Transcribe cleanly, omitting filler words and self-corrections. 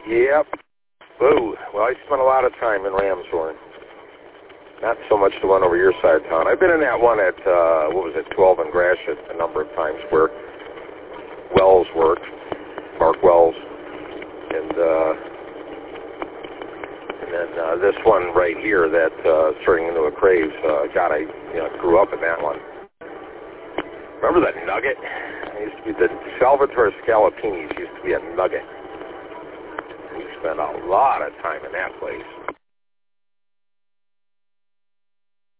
Yep. Boo. Well, I spent a lot of time in Ramshorn. Not so much the one over your side of town. I've been in that one at, 12 and Gratiot a number of times where Wells worked, Mark Wells. And then this one right here that turning into a Craves. God, I grew up in that one. Remember that nugget? It used to be the Salvatore Scalapini's used to be a nugget. We spent a lot of time in that place.